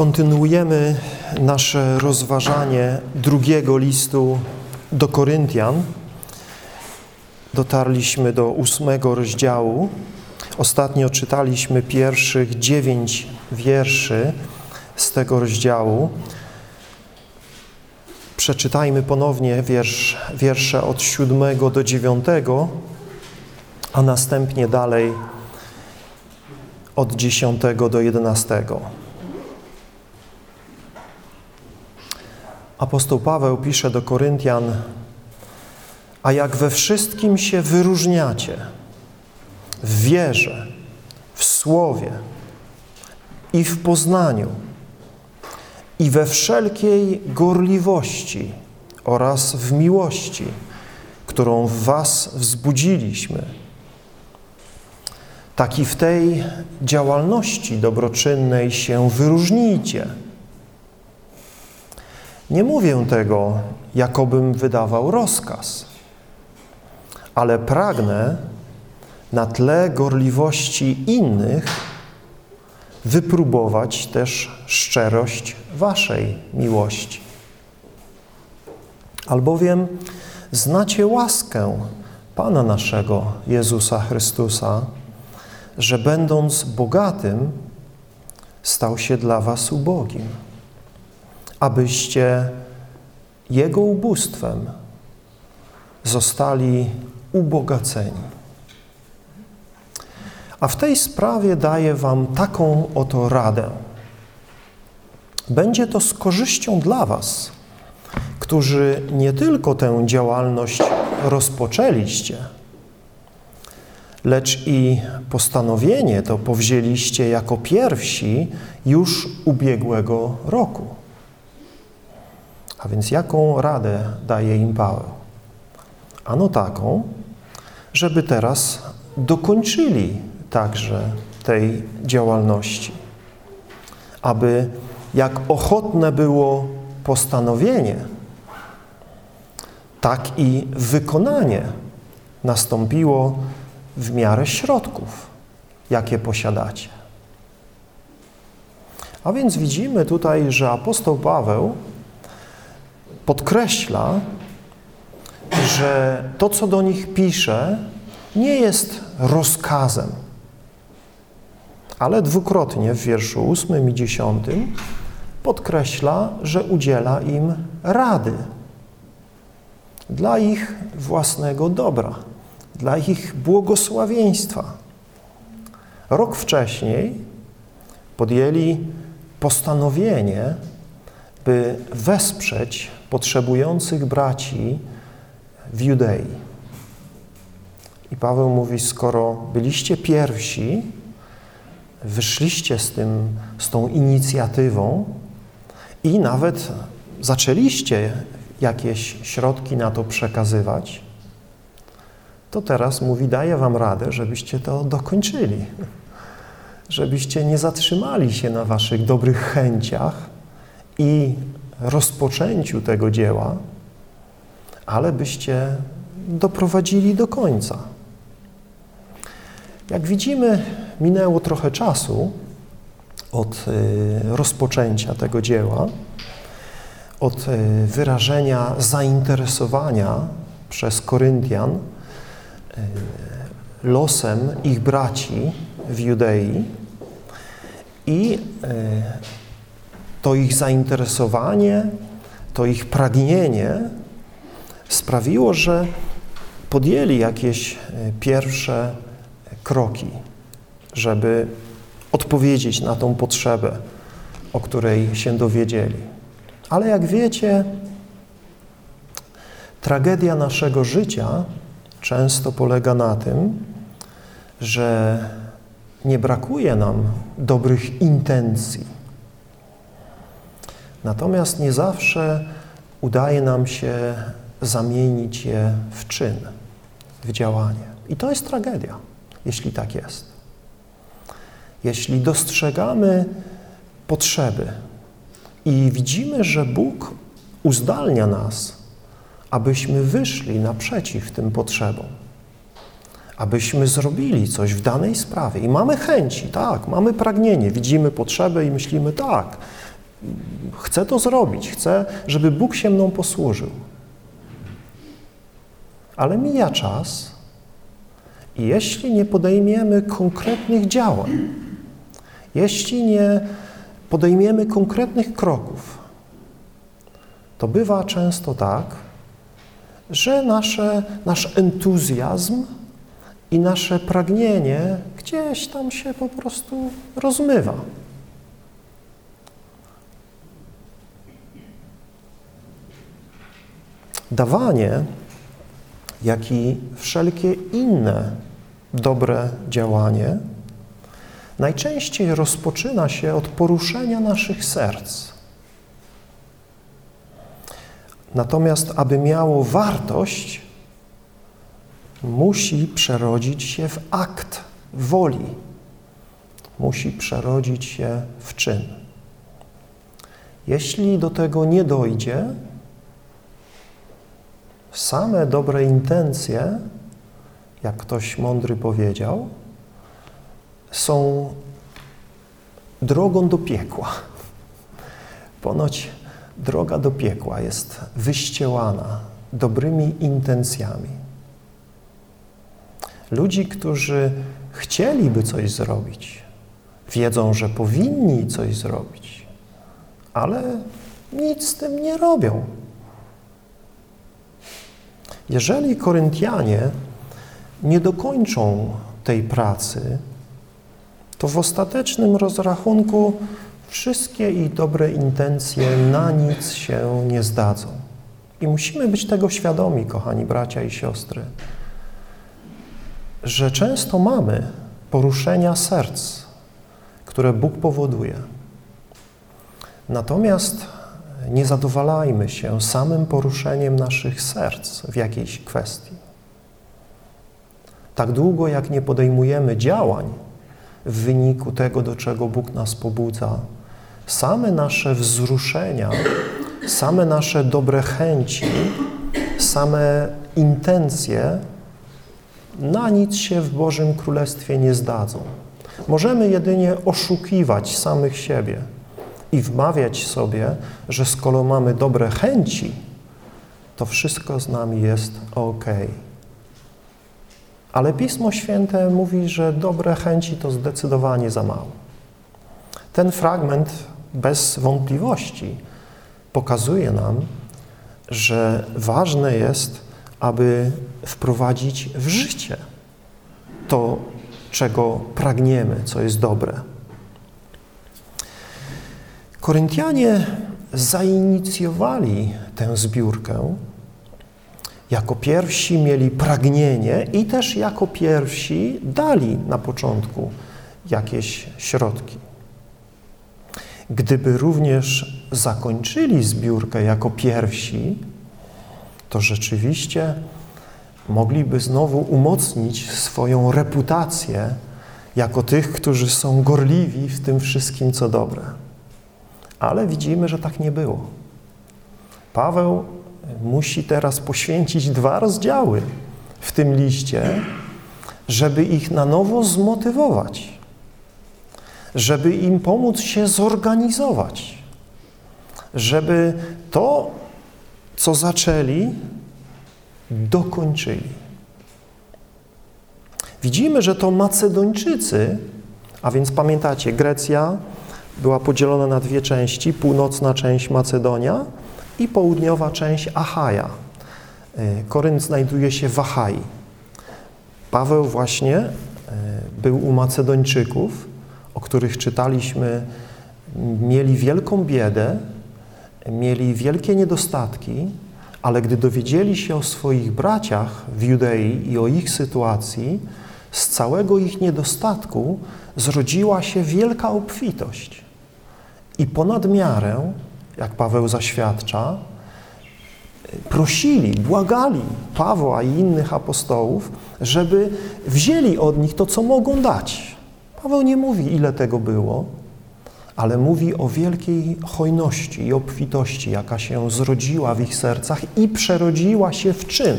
Kontynuujemy nasze rozważanie drugiego listu do Koryntian. Dotarliśmy do 8 rozdziału. Ostatnio czytaliśmy pierwszych 9 wierszy z tego rozdziału. Przeczytajmy ponownie wiersze od 7 do 9, a następnie dalej od 10 do 11. Apostoł Paweł pisze do Koryntian: a jak we wszystkim się wyróżniacie, w wierze, w słowie i w poznaniu, i we wszelkiej gorliwości oraz w miłości, którą w was wzbudziliśmy, tak i w tej działalności dobroczynnej się wyróżnijcie. Nie mówię tego, jakobym wydawał rozkaz, ale pragnę na tle gorliwości innych wypróbować też szczerość waszej miłości. Albowiem znacie łaskę Pana naszego Jezusa Chrystusa, że będąc bogatym, stał się dla was ubogim, abyście Jego ubóstwem zostali ubogaceni. A w tej sprawie daję wam taką oto radę. Będzie to z korzyścią dla was, którzy nie tylko tę działalność rozpoczęliście, lecz i postanowienie to powzięliście jako pierwsi już ubiegłego roku. A więc jaką radę daje im Paweł? Ano taką, żeby teraz dokończyli także tej działalności. Aby jak ochotne było postanowienie, tak i wykonanie nastąpiło w miarę środków, jakie posiadacie. A więc widzimy tutaj, że apostoł Paweł podkreśla, że to, co do nich pisze, nie jest rozkazem, ale dwukrotnie w wierszu 8 i 10 podkreśla, że udziela im rady dla ich własnego dobra, dla ich błogosławieństwa. Rok wcześniej podjęli postanowienie, by wesprzeć potrzebujących braci w Judei. I Paweł mówi, skoro byliście pierwsi, wyszliście z tą inicjatywą i nawet zaczęliście jakieś środki na to przekazywać, to teraz mówi, daję wam radę, żebyście to dokończyli. Żebyście nie zatrzymali się na waszych dobrych chęciach i rozpoczęciu tego dzieła, ale byście doprowadzili do końca. Jak widzimy, minęło trochę czasu od rozpoczęcia tego dzieła, od wyrażenia zainteresowania przez Koryntian losem ich braci w Judei i to ich zainteresowanie, to ich pragnienie sprawiło, że podjęli jakieś pierwsze kroki, żeby odpowiedzieć na tą potrzebę, o której się dowiedzieli. Ale jak wiecie, tragedia naszego życia często polega na tym, że nie brakuje nam dobrych intencji. Natomiast nie zawsze udaje nam się zamienić je w czyn, w działanie. I to jest tragedia, jeśli tak jest. Jeśli dostrzegamy potrzeby i widzimy, że Bóg uzdalnia nas, abyśmy wyszli naprzeciw tym potrzebom, abyśmy zrobili coś w danej sprawie. I mamy chęci, tak, mamy pragnienie, widzimy potrzebę i myślimy, tak, chcę to zrobić, chcę, żeby Bóg się mną posłużył. Ale mija czas i jeśli nie podejmiemy konkretnych działań, jeśli nie podejmiemy konkretnych kroków, to bywa często tak, że nasz entuzjazm i nasze pragnienie gdzieś tam się po prostu rozmywa. Dawanie, jak i wszelkie inne dobre działanie najczęściej rozpoczyna się od poruszenia naszych serc. Natomiast, aby miało wartość, musi przerodzić się w akt woli. Musi przerodzić się w czyn. Jeśli do tego nie dojdzie, same dobre intencje, jak ktoś mądry powiedział, są drogą do piekła. Ponoć droga do piekła jest wyścielana dobrymi intencjami. Ludzi, którzy chcieliby coś zrobić, wiedzą, że powinni coś zrobić, ale nic z tym nie robią. Jeżeli Koryntianie nie dokończą tej pracy, to w ostatecznym rozrachunku wszystkie ich dobre intencje na nic się nie zdadzą. I musimy być tego świadomi, kochani bracia i siostry, że często mamy poruszenia serc, które Bóg powoduje. Natomiast nie zadowalajmy się samym poruszeniem naszych serc w jakiejś kwestii. Tak długo, jak nie podejmujemy działań w wyniku tego, do czego Bóg nas pobudza, same nasze wzruszenia, same nasze dobre chęci, same intencje na nic się w Bożym Królestwie nie zdadzą. Możemy jedynie oszukiwać samych siebie i wmawiać sobie, że skoro mamy dobre chęci, to wszystko z nami jest okej. Ale Pismo Święte mówi, że dobre chęci to zdecydowanie za mało. Ten fragment bez wątpliwości pokazuje nam, że ważne jest, aby wprowadzić w życie to, czego pragniemy, co jest dobre. Koryntianie zainicjowali tę zbiórkę. Jako pierwsi mieli pragnienie i też jako pierwsi dali na początku jakieś środki. Gdyby również zakończyli zbiórkę jako pierwsi, to rzeczywiście mogliby znowu umocnić swoją reputację jako tych, którzy są gorliwi w tym wszystkim, co dobre. Ale widzimy, że tak nie było. Paweł musi teraz poświęcić 2 rozdziały w tym liście, żeby ich na nowo zmotywować, żeby im pomóc się zorganizować, żeby to, co zaczęli, dokończyli. Widzimy, że to Macedończycy, a więc pamiętacie, Grecja była podzielona na 2 części, północna część Macedonia i południowa część Achaja. Korynt znajduje się w Achai. Paweł właśnie był u Macedończyków, o których czytaliśmy, mieli wielką biedę, mieli wielkie niedostatki, ale gdy dowiedzieli się o swoich braciach w Judei i o ich sytuacji, z całego ich niedostatku zrodziła się wielka obfitość. I ponad miarę, jak Paweł zaświadcza, prosili, błagali Pawła i innych apostołów, żeby wzięli od nich to, co mogą dać. Paweł nie mówi, ile tego było, ale mówi o wielkiej hojności i obfitości, jaka się zrodziła w ich sercach i przerodziła się w czyn,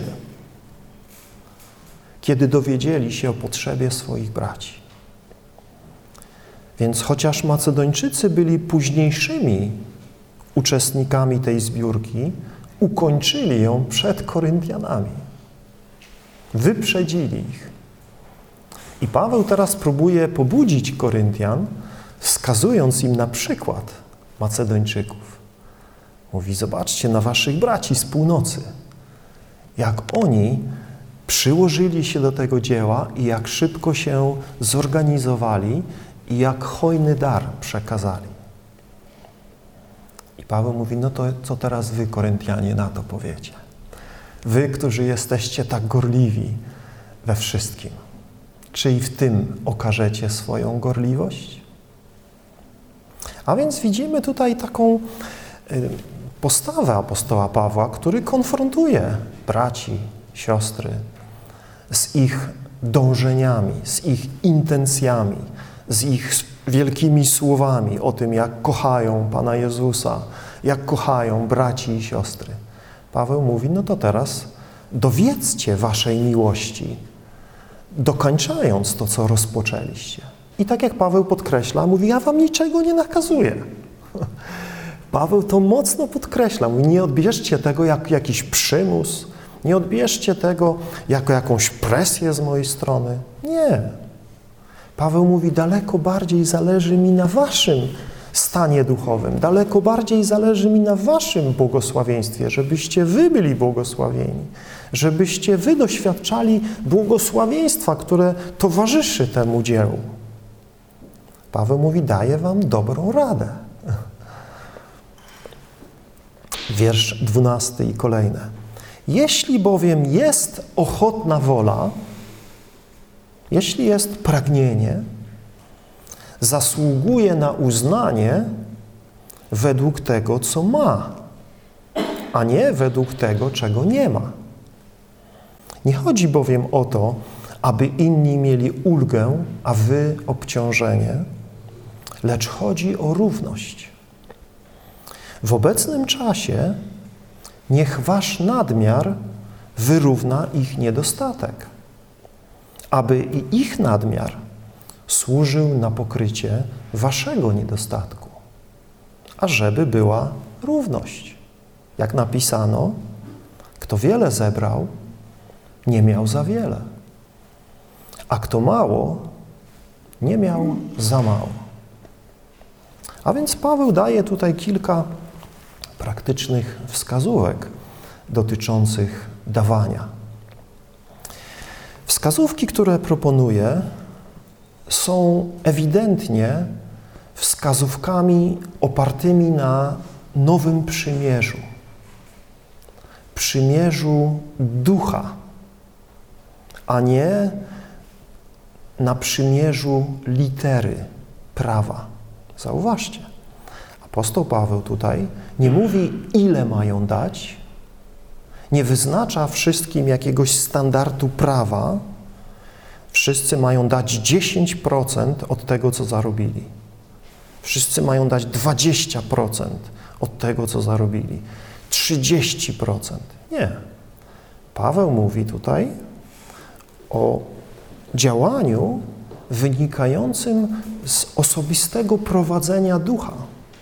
kiedy dowiedzieli się o potrzebie swoich braci. Więc chociaż Macedończycy byli późniejszymi uczestnikami tej zbiórki, ukończyli ją przed Koryntianami. Wyprzedzili ich. I Paweł teraz próbuje pobudzić Koryntian, wskazując im na przykład Macedończyków. Mówi, zobaczcie na waszych braci z północy, jak oni przyłożyli się do tego dzieła i jak szybko się zorganizowali i jak hojny dar przekazali. I Paweł mówi, no to co teraz wy, Koryntianie, na to powiecie? Wy, którzy jesteście tak gorliwi we wszystkim, czy i w tym okażecie swoją gorliwość? A więc widzimy tutaj taką postawę apostoła Pawła, który konfrontuje braci, siostry z ich dążeniami, z ich intencjami, z ich wielkimi słowami o tym, jak kochają Pana Jezusa, jak kochają braci i siostry. Paweł mówi, no to teraz dowiedzcie waszej miłości, dokończając to, co rozpoczęliście. I tak jak Paweł podkreśla, mówi, ja wam niczego nie nakazuję. Paweł to mocno podkreśla, mówi, nie odbierzcie tego jako jakiś przymus, nie odbierzcie tego jako jakąś presję z mojej strony. Nie. Paweł mówi, daleko bardziej zależy mi na waszym stanie duchowym, daleko bardziej zależy mi na waszym błogosławieństwie, żebyście wy byli błogosławieni, żebyście wy doświadczali błogosławieństwa, które towarzyszy temu dziełu. Paweł mówi, daję wam dobrą radę. Wiersz 12 i kolejne. Jeśli bowiem jest ochotna wola, jeśli jest pragnienie, zasługuje na uznanie według tego, co ma, a nie według tego, czego nie ma. Nie chodzi bowiem o to, aby inni mieli ulgę, a wy obciążenie, lecz chodzi o równość. W obecnym czasie niech wasz nadmiar wyrówna ich niedostatek, aby i ich nadmiar służył na pokrycie waszego niedostatku, ażeby była równość. Jak napisano, kto wiele zebrał, nie miał za wiele, a kto mało, nie miał za mało. A więc Paweł daje tutaj kilka praktycznych wskazówek dotyczących dawania. Wskazówki, które proponuje, są ewidentnie wskazówkami opartymi na nowym przymierzu. Przymierzu ducha, a nie na przymierzu litery prawa. Zauważcie, apostoł Paweł tutaj nie mówi, ile mają dać, nie wyznacza wszystkim jakiegoś standardu prawa. Wszyscy mają dać 10% od tego, co zarobili. Wszyscy mają dać 20% od tego, co zarobili. 30%. Nie. Paweł mówi tutaj o działaniu wynikającym z osobistego prowadzenia ducha,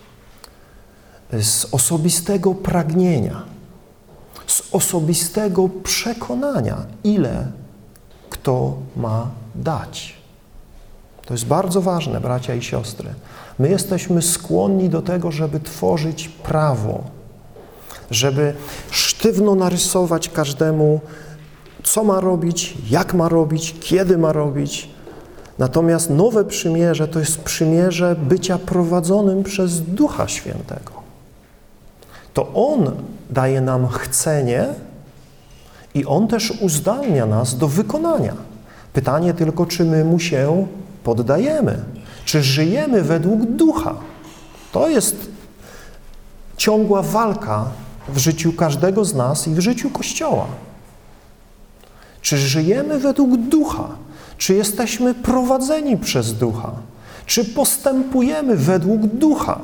z osobistego pragnienia, z osobistego przekonania, ile kto ma dać. To jest bardzo ważne, bracia i siostry. My jesteśmy skłonni do tego, żeby tworzyć prawo, żeby sztywno narysować każdemu, co ma robić, jak ma robić, kiedy ma robić. Natomiast nowe przymierze to jest przymierze bycia prowadzonym przez Ducha Świętego. To On daje nam chcenie i On też uzdalnia nas do wykonania. Pytanie tylko, czy my Mu się poddajemy, czy żyjemy według Ducha. To jest ciągła walka w życiu każdego z nas i w życiu Kościoła. Czy żyjemy według Ducha? Czy jesteśmy prowadzeni przez Ducha? Czy postępujemy według Ducha?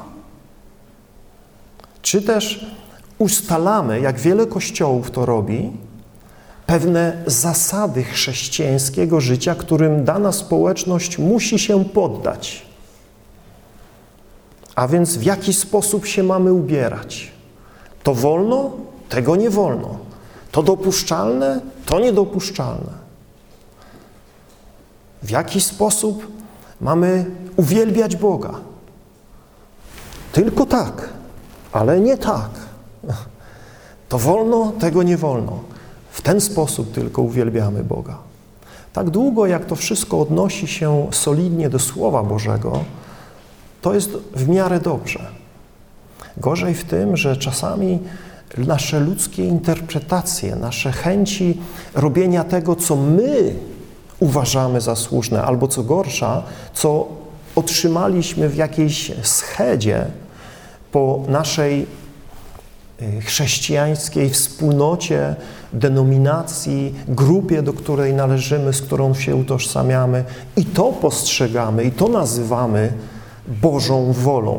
Czy też ustalamy, jak wiele kościołów to robi, pewne zasady chrześcijańskiego życia, którym dana społeczność musi się poddać. A więc w jaki sposób się mamy ubierać? To wolno? Tego nie wolno. To dopuszczalne? To niedopuszczalne. W jaki sposób mamy uwielbiać Boga? Tylko tak, ale nie tak. To wolno, tego nie wolno. W ten sposób tylko uwielbiamy Boga. Tak długo, jak to wszystko odnosi się solidnie do Słowa Bożego, to jest w miarę dobrze. Gorzej w tym, że czasami nasze ludzkie interpretacje, nasze chęci robienia tego, co my uważamy za słuszne, albo co gorsza, co otrzymaliśmy w jakiejś schedzie po naszej chrześcijańskiej wspólnocie, denominacji, grupie, do której należymy, z którą się utożsamiamy, i to postrzegamy, i to nazywamy Bożą wolą.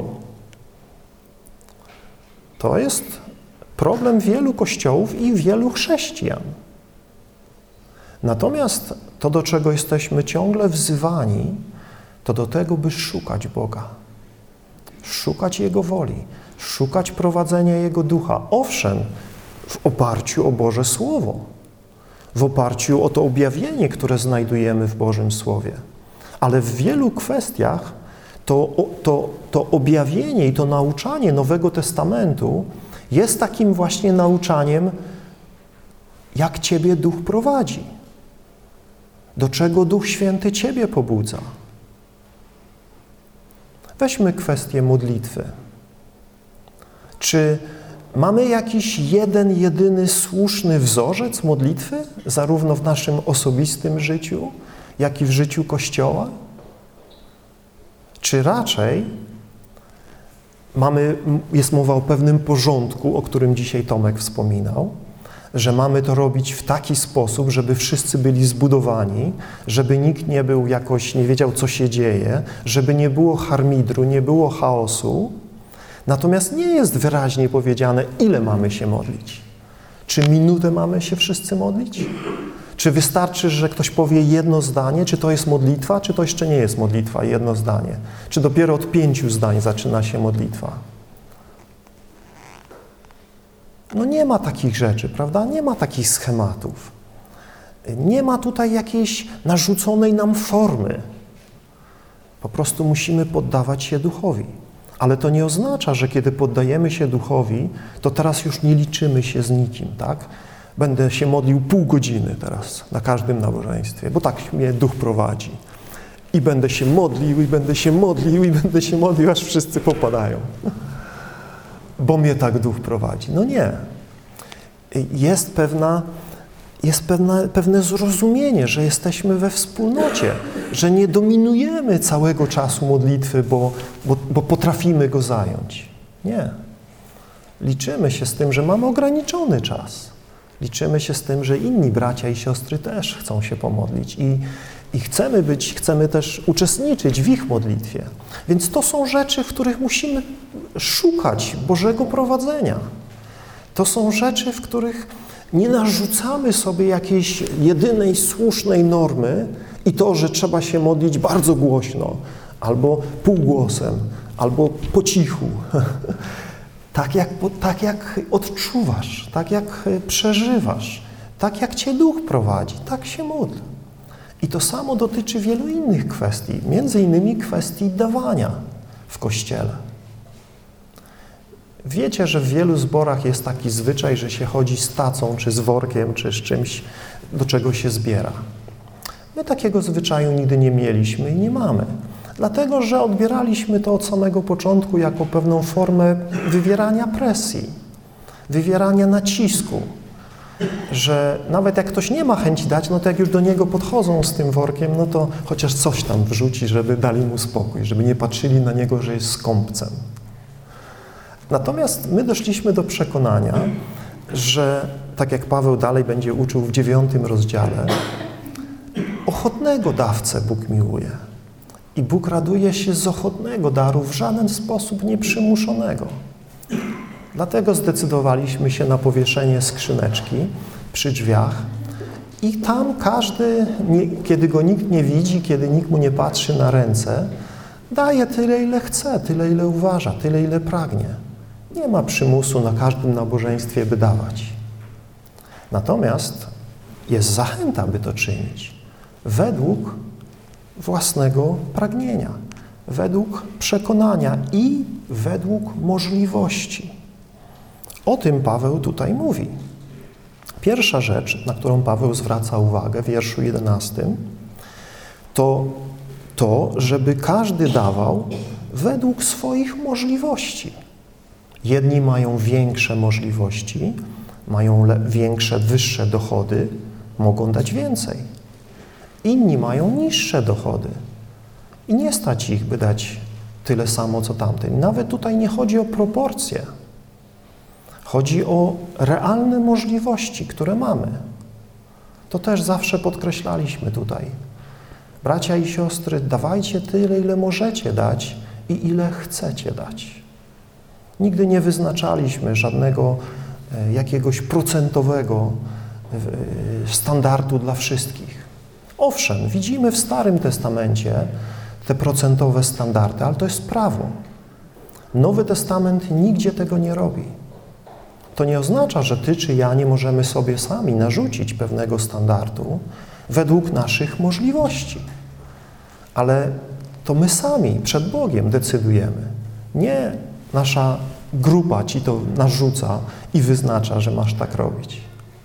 To jest problem wielu kościołów i wielu chrześcijan. Natomiast to, do czego jesteśmy ciągle wzywani, to do tego, by szukać Boga, szukać Jego woli, szukać prowadzenia Jego Ducha. Owszem, w oparciu o Boże Słowo, w oparciu o to objawienie, które znajdujemy w Bożym Słowie. Ale w wielu kwestiach to objawienie i to nauczanie Nowego Testamentu jest takim właśnie nauczaniem, jak Ciebie Duch prowadzi, do czego Duch Święty Ciebie pobudza. Weźmy kwestię modlitwy. Czy mamy jakiś jeden, jedyny słuszny wzorzec modlitwy, zarówno w naszym osobistym życiu, jak i w życiu Kościoła? Czy raczej jest mowa o pewnym porządku, o którym dzisiaj Tomek wspominał, że mamy to robić w taki sposób, żeby wszyscy byli zbudowani, żeby nikt nie był jakoś, nie wiedział, co się dzieje, żeby nie było harmidru, nie było chaosu. Natomiast nie jest wyraźnie powiedziane, ile mamy się modlić. Czy minutę mamy się wszyscy modlić? Czy wystarczy, że ktoś powie jedno zdanie? Czy to jest modlitwa, czy to jeszcze nie jest modlitwa, jedno zdanie? Czy dopiero od 5 zdań zaczyna się modlitwa? No nie ma takich rzeczy, prawda? Nie ma takich schematów. Nie ma tutaj jakiejś narzuconej nam formy. Po prostu musimy poddawać się Duchowi. Ale to nie oznacza, że kiedy poddajemy się Duchowi, to teraz już nie liczymy się z nikim, tak? Będę się modlił pół godziny teraz na każdym nabożeństwie, bo tak mnie Duch prowadzi. I będę się modlił, i będę się modlił, i będę się modlił, aż wszyscy popadają. Bo mnie tak Duch prowadzi. No nie. Jest pewne zrozumienie, że jesteśmy we wspólnocie, że nie dominujemy całego czasu modlitwy, bo potrafimy go zająć. Nie. Liczymy się z tym, że mamy ograniczony czas. Liczymy się z tym, że inni bracia i siostry też chcą się pomodlić i chcemy też uczestniczyć w ich modlitwie. Więc to są rzeczy, w których musimy szukać Bożego prowadzenia. To są rzeczy, w których nie narzucamy sobie jakiejś jedynej słusznej normy i to, że trzeba się modlić bardzo głośno, albo półgłosem, albo po cichu. Tak jak odczuwasz, tak jak przeżywasz, tak jak Cię Duch prowadzi, tak się módl. I to samo dotyczy wielu innych kwestii, między innymi kwestii dawania w Kościele. Wiecie, że w wielu zborach jest taki zwyczaj, że się chodzi z tacą, czy z workiem, czy z czymś, do czego się zbiera. My takiego zwyczaju nigdy nie mieliśmy i nie mamy. Dlatego, że odbieraliśmy to od samego początku jako pewną formę wywierania presji, wywierania nacisku, że nawet jak ktoś nie ma chęci dać, no to jak już do niego podchodzą z tym workiem, no to chociaż coś tam wrzuci, żeby dali mu spokój, żeby nie patrzyli na niego, że jest skąpcem. Natomiast my doszliśmy do przekonania, że tak jak Paweł dalej będzie uczył w 9 rozdziale, ochotnego dawcę Bóg miłuje. I Bóg raduje się z ochotnego daru, w żaden sposób nieprzymuszonego. Dlatego zdecydowaliśmy się na powieszenie skrzyneczki przy drzwiach i tam każdy, kiedy go nikt nie widzi, kiedy nikt mu nie patrzy na ręce, Daje tyle, ile chce, tyle, ile uważa, tyle, ile pragnie. Nie ma przymusu na każdym nabożeństwie, by dawać. Natomiast jest zachęta, by to czynić według własnego pragnienia, według przekonania i według możliwości. O tym Paweł tutaj mówi. Pierwsza rzecz, na którą Paweł zwraca uwagę w wierszu 11, to, żeby każdy dawał według swoich możliwości. Jedni mają większe możliwości, mają większe, wyższe dochody, mogą dać więcej. Inni mają niższe dochody i nie stać ich, by dać tyle samo, co tamten. Nawet tutaj nie chodzi o proporcje. Chodzi o realne możliwości, które mamy. To też zawsze podkreślaliśmy tutaj. Bracia i siostry, dawajcie tyle, ile możecie dać i ile chcecie dać. Nigdy nie wyznaczaliśmy żadnego jakiegoś procentowego standardu dla wszystkich. Owszem, widzimy w Starym Testamencie te procentowe standardy, ale to jest prawo. Nowy Testament nigdzie tego nie robi. To nie oznacza, że ty czy ja nie możemy sobie sami narzucić pewnego standardu według naszych możliwości. Ale to my sami przed Bogiem decydujemy. Nie nasza grupa ci to narzuca i wyznacza, że masz tak robić.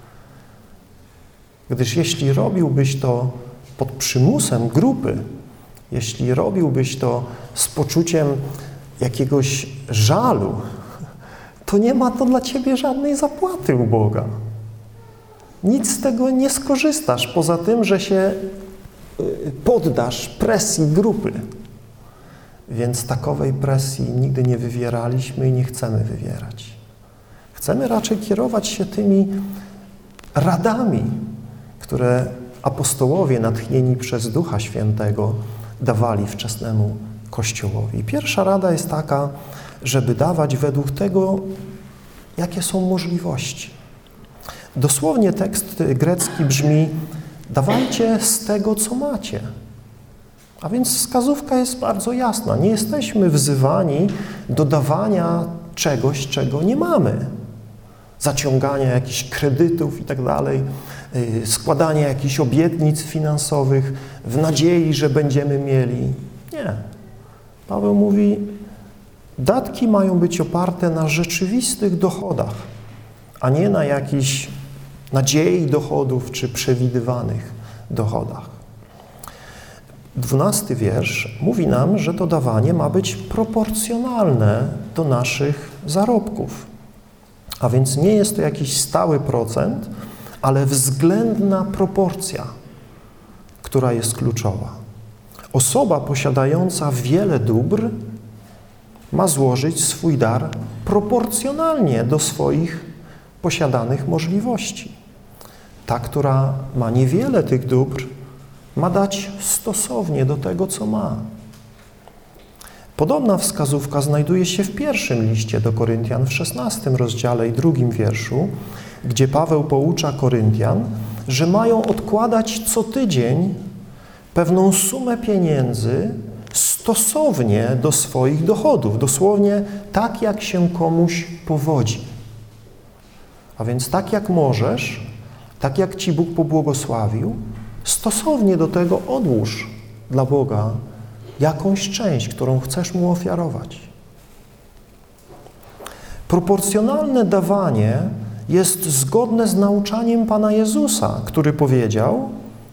Gdyż jeśli robiłbyś to pod przymusem grupy, jeśli robiłbyś to z poczuciem jakiegoś żalu, to nie ma to dla ciebie żadnej zapłaty u Boga. Nic z tego nie skorzystasz, poza tym, że się poddasz presji grupy. Więc takowej presji nigdy nie wywieraliśmy i nie chcemy wywierać. Chcemy raczej kierować się tymi radami, które apostołowie natchnieni przez Ducha Świętego dawali wczesnemu Kościołowi. Pierwsza rada jest taka, żeby dawać według tego, jakie są możliwości. Dosłownie tekst grecki brzmi: dawajcie z tego, co macie. A więc wskazówka jest bardzo jasna. Nie jesteśmy wzywani do dawania czegoś, czego nie mamy. Zaciągania jakichś kredytów i tak dalej, składania jakichś obietnic finansowych w nadziei, że będziemy mieli. Nie. Paweł mówi, datki mają być oparte na rzeczywistych dochodach, a nie na jakichś nadziei dochodów czy przewidywanych dochodach. 12 wiersz mówi nam, że to dawanie ma być proporcjonalne do naszych zarobków. A więc nie jest to jakiś stały procent, ale względna proporcja, która jest kluczowa. Osoba posiadająca wiele dóbr ma złożyć swój dar proporcjonalnie do swoich posiadanych możliwości. Ta, która ma niewiele tych dóbr, ma dać stosownie do tego, co ma. Podobna wskazówka znajduje się w pierwszym liście do Koryntian, w 16 rozdziale i 2 wierszu, gdzie Paweł poucza Koryntian, że mają odkładać co tydzień pewną sumę pieniędzy stosownie do swoich dochodów, dosłownie tak, jak się komuś powodzi. A więc tak, jak możesz, tak, jak ci Bóg pobłogosławił, stosownie do tego odłóż dla Boga jakąś część, którą chcesz Mu ofiarować. Proporcjonalne dawanie jest zgodne z nauczaniem Pana Jezusa, który powiedział,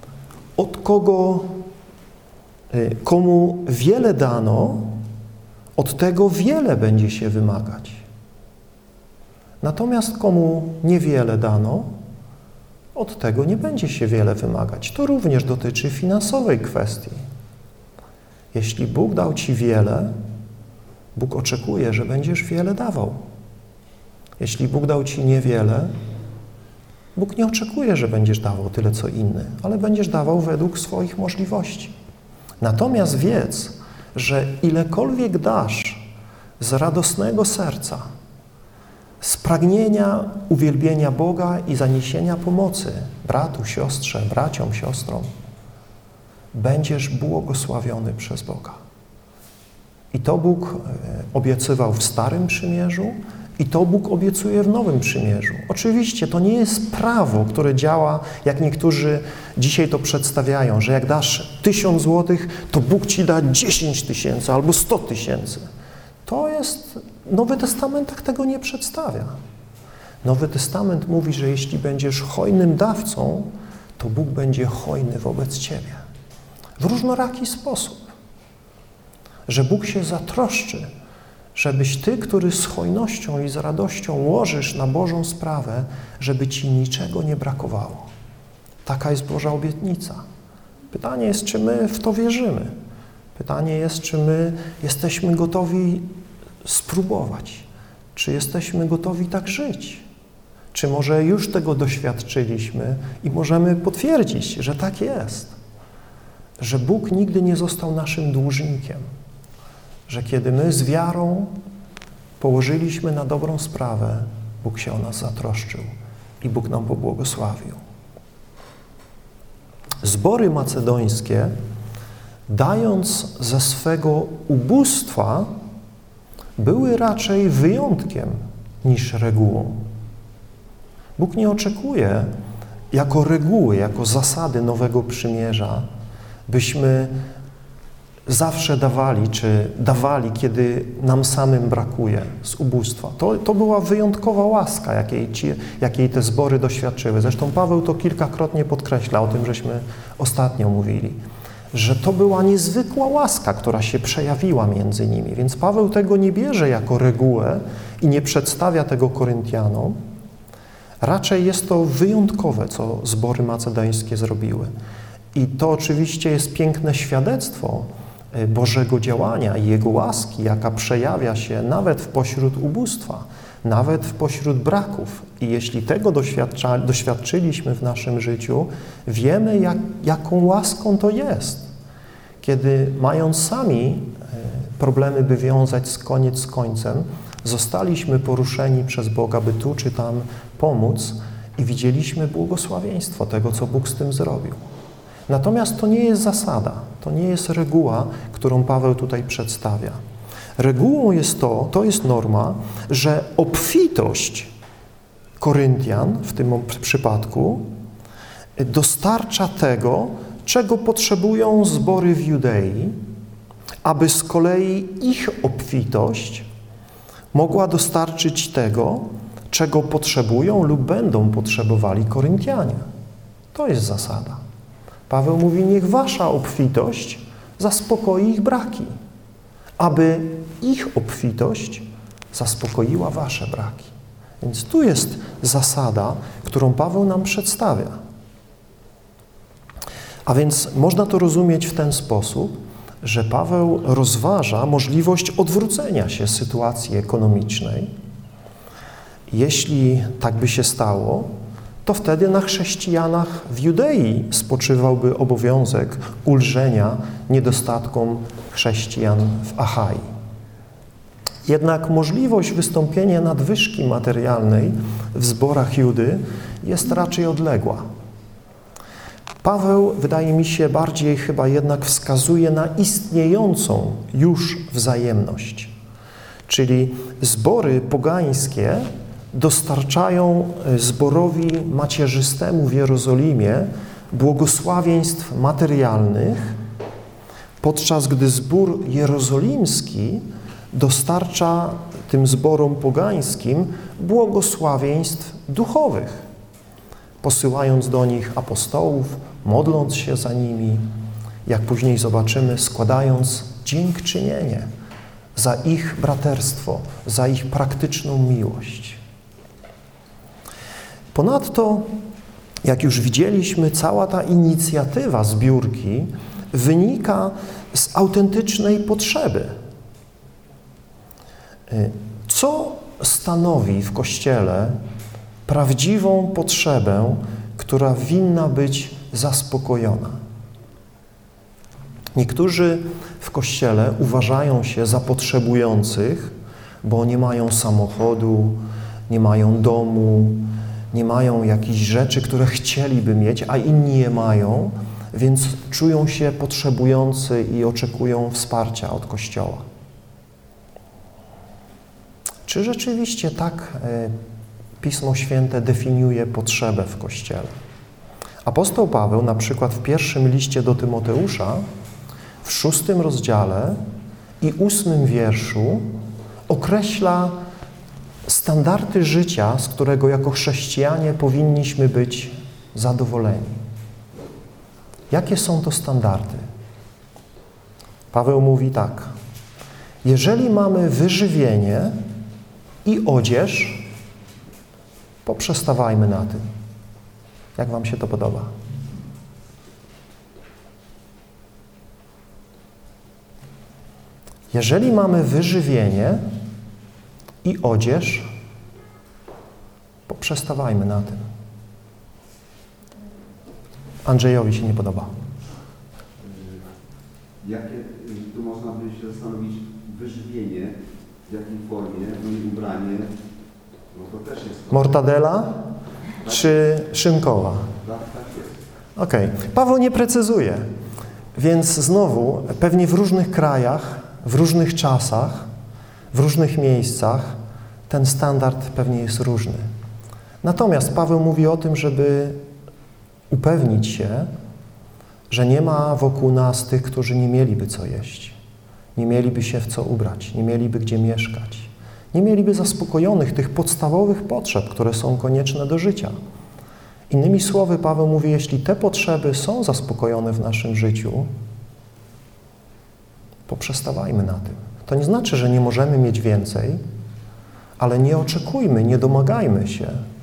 komu wiele dano, od tego wiele będzie się wymagać. Natomiast komu niewiele dano, od tego nie będzie się wiele wymagać. To również dotyczy finansowej kwestii. Jeśli Bóg dał ci wiele, Bóg oczekuje, że będziesz wiele dawał. Jeśli Bóg dał ci niewiele, Bóg nie oczekuje, że będziesz dawał tyle, co inny, ale będziesz dawał według swoich możliwości. Natomiast wiedz, że ilekolwiek dasz z radosnego serca, z pragnienia uwielbienia Boga i zaniesienia pomocy bratu, siostrze, braciom, siostrom, będziesz błogosławiony przez Boga. I to Bóg obiecywał w Starym Przymierzu i to Bóg obiecuje w Nowym Przymierzu. Oczywiście to nie jest prawo, które działa, jak niektórzy dzisiaj to przedstawiają, że jak dasz 1000 złotych, to Bóg ci da 10 000 albo 100 000. To jest, Nowy Testament tak tego nie przedstawia. Nowy Testament mówi, że jeśli będziesz hojnym dawcą, to Bóg będzie hojny wobec ciebie. W różnoraki sposób. Że Bóg się zatroszczy, żebyś ty, który z hojnością i z radością łożysz na Bożą sprawę, żeby ci niczego nie brakowało. Taka jest Boża obietnica. Pytanie jest, czy my w to wierzymy. Pytanie jest, czy my jesteśmy gotowi spróbować. Czy jesteśmy gotowi tak żyć? Czy może już tego doświadczyliśmy i możemy potwierdzić, że tak jest? Że Bóg nigdy nie został naszym dłużnikiem. Że kiedy my z wiarą położyliśmy na dobrą sprawę, Bóg się o nas zatroszczył i Bóg nam pobłogosławił. Zbory macedońskie, dając ze swego ubóstwa, były raczej wyjątkiem niż regułą. Bóg nie oczekuje jako reguły, jako zasady Nowego Przymierza, byśmy zawsze dawali, czy dawali, kiedy nam samym brakuje z ubóstwa. To była wyjątkowa łaska, jakiej te zbory doświadczyły. Zresztą Paweł to kilkakrotnie podkreśla, o tym żeśmy ostatnio mówili, że to była niezwykła łaska, która się przejawiła między nimi. Więc Paweł tego nie bierze jako regułę i nie przedstawia tego Koryntianom. Raczej jest to wyjątkowe, co zbory macedońskie zrobiły. I to oczywiście jest piękne świadectwo Bożego działania i Jego łaski, jaka przejawia się nawet w pośród ubóstwa, nawet w pośród braków. I jeśli tego doświadczyliśmy w naszym życiu, wiemy, jaką łaską to jest. Kiedy mając sami problemy, by wiązać koniec z końcem, zostaliśmy poruszeni przez Boga, by tu czy tam pomóc i widzieliśmy błogosławieństwo tego, co Bóg z tym zrobił. Natomiast to nie jest zasada, to nie jest reguła, którą Paweł tutaj przedstawia. Regułą jest to jest norma, że obfitość Koryntian w tym przypadku dostarcza tego, czego potrzebują zbory w Judei, aby z kolei ich obfitość mogła dostarczyć tego, czego potrzebują lub będą potrzebowali Koryntianie. To jest zasada. Paweł mówi, niech wasza obfitość zaspokoi ich braki, aby ich obfitość zaspokoiła wasze braki. Więc tu jest zasada, którą Paweł nam przedstawia. A więc można to rozumieć w ten sposób, że Paweł rozważa możliwość odwrócenia się sytuacji ekonomicznej. Jeśli tak by się stało, to wtedy na chrześcijanach w Judei spoczywałby obowiązek ulżenia niedostatkom chrześcijan w Achai. Jednak możliwość wystąpienia nadwyżki materialnej w zborach Judy jest raczej odległa. Paweł, wydaje mi się, bardziej chyba jednak wskazuje na istniejącą już wzajemność. Czyli zbory pogańskie dostarczają zborowi macierzystemu w Jerozolimie błogosławieństw materialnych, podczas gdy zbór jerozolimski dostarcza tym zborom pogańskim błogosławieństw duchowych, posyłając do nich apostołów, modląc się za nimi, jak później zobaczymy, składając dziękczynienie za ich braterstwo, za ich praktyczną miłość. Ponadto, jak już widzieliśmy, cała ta inicjatywa zbiórki wynika z autentycznej potrzeby. Co stanowi w Kościele prawdziwą potrzebę, która winna być zaspokojona? Niektórzy w Kościele uważają się za potrzebujących, bo nie mają samochodu, nie mają domu, nie mają jakichś rzeczy, które chcieliby mieć, a inni je mają, więc czują się potrzebujący i oczekują wsparcia od Kościoła. Czy rzeczywiście tak Pismo Święte definiuje potrzebę w Kościele? Apostoł Paweł na przykład w pierwszym liście do Tymoteusza w 6 rozdziale i 8 wierszu określa standardy życia, z którego jako chrześcijanie powinniśmy być zadowoleni. Jakie są to standardy? Paweł mówi tak: jeżeli mamy wyżywienie i odzież, poprzestawajmy na tym. Jak wam się to podoba? Jeżeli mamy wyżywienie i odzież, poprzestawajmy na tym. Andrzejowi się nie podoba. Jakie, tu można by się zastanowić, wyżywienie, w jakiej formie, no i ubranie, no to też jest... Mortadela czy szynkoła? Tak jest. Okej. Paweł nie precyzuje, więc znowu pewnie w różnych krajach, w różnych czasach, w różnych miejscach ten standard pewnie jest różny. Natomiast Paweł mówi o tym, żeby upewnić się, że nie ma wokół nas tych, którzy nie mieliby co jeść, nie mieliby się w co ubrać, nie mieliby gdzie mieszkać, nie mieliby zaspokojonych tych podstawowych potrzeb, które są konieczne do życia. Innymi słowy, Paweł mówi, jeśli te potrzeby są zaspokojone w naszym życiu, poprzestawajmy na tym. To nie znaczy, że nie możemy mieć więcej, ale nie oczekujmy, nie domagajmy się,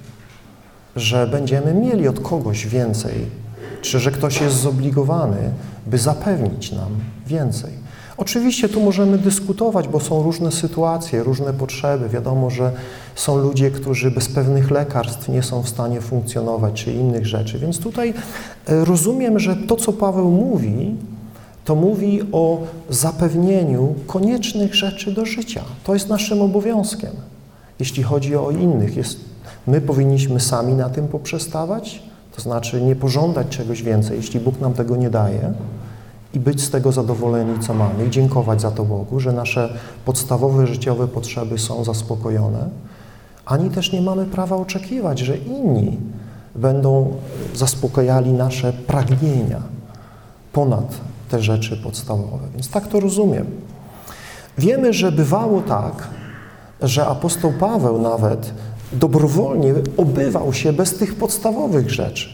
że będziemy mieli od kogoś więcej, czy że ktoś jest zobligowany, by zapewnić nam więcej. Oczywiście tu możemy dyskutować, bo są różne sytuacje, różne potrzeby. Wiadomo, że są ludzie, którzy bez pewnych lekarstw nie są w stanie funkcjonować, czy innych rzeczy. Więc tutaj rozumiem, że to, co Paweł mówi, to mówi o zapewnieniu koniecznych rzeczy do życia. To jest naszym obowiązkiem. Jeśli chodzi o innych, my powinniśmy sami na tym poprzestawać, to znaczy nie pożądać czegoś więcej, jeśli Bóg nam tego nie daje, i być z tego zadowoleni, co mamy, i dziękować za to Bogu, że nasze podstawowe życiowe potrzeby są zaspokojone, ani też nie mamy prawa oczekiwać, że inni będą zaspokajali nasze pragnienia ponad te rzeczy podstawowe. Więc tak to rozumiem. Wiemy, że bywało tak, że apostoł Paweł nawet dobrowolnie obywał się bez tych podstawowych rzeczy.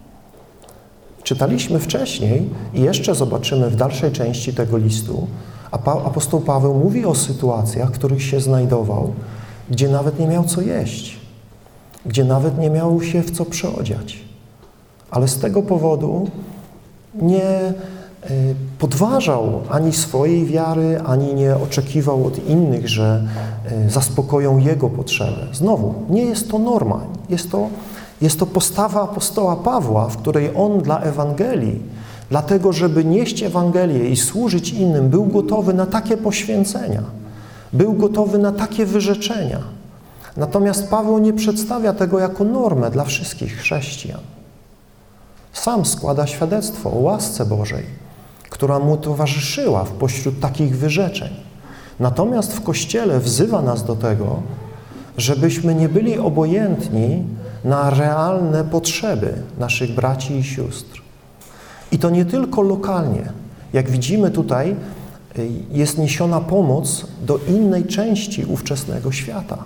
Czytaliśmy wcześniej i jeszcze zobaczymy w dalszej części tego listu, apostoł Paweł mówi o sytuacjach, w których się znajdował, gdzie nawet nie miał co jeść, gdzie nawet nie miał się w co przyodziać. Ale z tego powodu nie podważał ani swojej wiary, ani nie oczekiwał od innych, że zaspokoją jego potrzeby. Znowu, nie jest to norma. Jest to postawa apostoła Pawła, w której on dla Ewangelii, dlatego żeby nieść Ewangelię i służyć innym, był gotowy na takie poświęcenia, był gotowy na takie wyrzeczenia. Natomiast Paweł nie przedstawia tego jako normę dla wszystkich chrześcijan. Sam składa świadectwo o łasce Bożej, która mu towarzyszyła pośród takich wyrzeczeń. Natomiast w Kościele wzywa nas do tego, żebyśmy nie byli obojętni na realne potrzeby naszych braci i sióstr. I to nie tylko lokalnie. Jak widzimy tutaj, jest niesiona pomoc do innej części ówczesnego świata.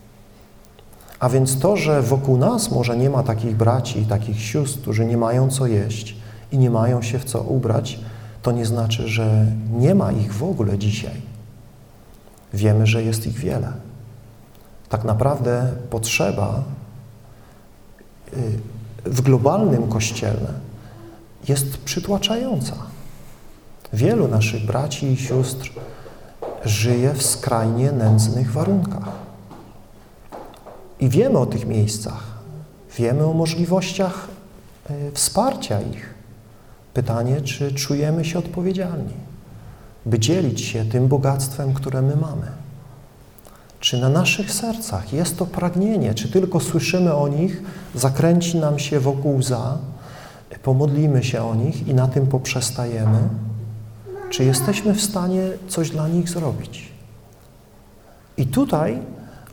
A więc to, że wokół nas może nie ma takich braci i takich sióstr, którzy nie mają co jeść i nie mają się w co ubrać, to nie znaczy, że nie ma ich w ogóle dzisiaj. Wiemy, że jest ich wiele. Tak naprawdę potrzeba w globalnym Kościele jest przytłaczająca. Wielu naszych braci i sióstr żyje w skrajnie nędznych warunkach. I wiemy o tych miejscach. Wiemy o możliwościach wsparcia ich. Pytanie, czy czujemy się odpowiedzialni, by dzielić się tym bogactwem, które my mamy. Czy na naszych sercach jest to pragnienie, czy tylko słyszymy o nich, zakręci nam się wokół łza, pomodlimy się o nich i na tym poprzestajemy? Czy jesteśmy w stanie coś dla nich zrobić? I tutaj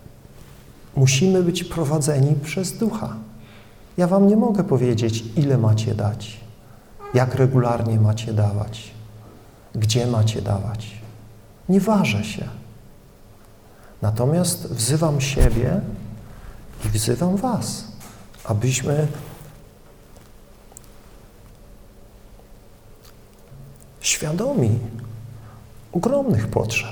musimy być prowadzeni przez Ducha. Ja wam nie mogę powiedzieć, ile macie dać, jak regularnie macie dawać, gdzie macie dawać. Nie ważę się. Natomiast wzywam siebie i wzywam was, abyśmy świadomi ogromnych potrzeb,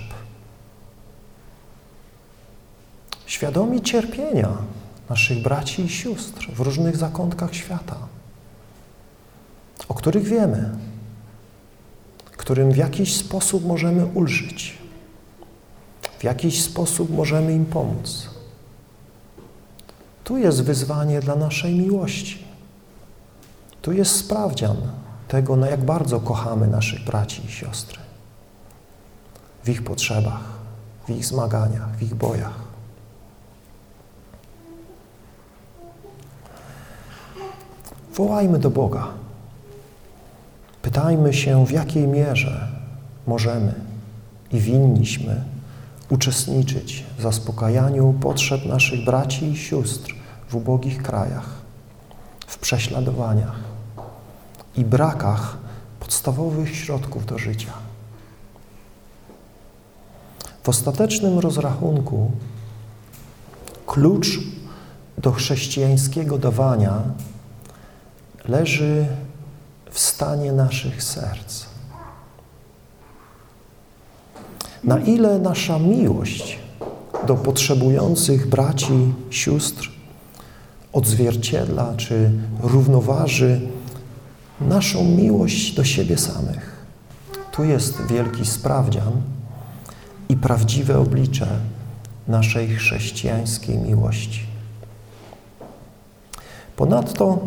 świadomi cierpienia naszych braci i sióstr w różnych zakątkach świata, o których wiemy, którym w jakiś sposób możemy ulżyć, w jakiś sposób możemy im pomóc. Tu jest wyzwanie dla naszej miłości. Tu jest sprawdzian tego, na jak bardzo kochamy naszych braci i siostry. W ich potrzebach, w ich zmaganiach, w ich bojach. Wołajmy do Boga. Pytajmy się, w jakiej mierze możemy i winniśmy uczestniczyć w zaspokajaniu potrzeb naszych braci i sióstr w ubogich krajach, w prześladowaniach i brakach podstawowych środków do życia. W ostatecznym rozrachunku klucz do chrześcijańskiego dawania leży w stanie naszych serc. Na ile nasza miłość do potrzebujących braci, sióstr odzwierciedla czy równoważy naszą miłość do siebie samych. Tu jest wielki sprawdzian i prawdziwe oblicze naszej chrześcijańskiej miłości. Ponadto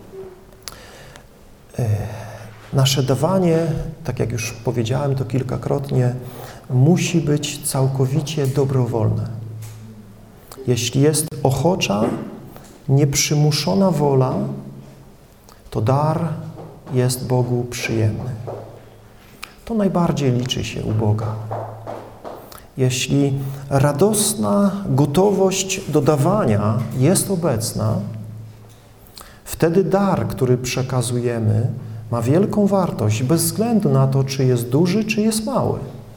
nasze dawanie, tak jak już powiedziałem to kilkakrotnie, musi być całkowicie dobrowolne. Jeśli jest ochocza, nieprzymuszona wola, to dar jest Bogu przyjemny. To najbardziej liczy się u Boga. Jeśli radosna gotowość do dawania jest obecna, wtedy dar, który przekazujemy, ma wielką wartość bez względu na to, czy jest duży, czy jest mały.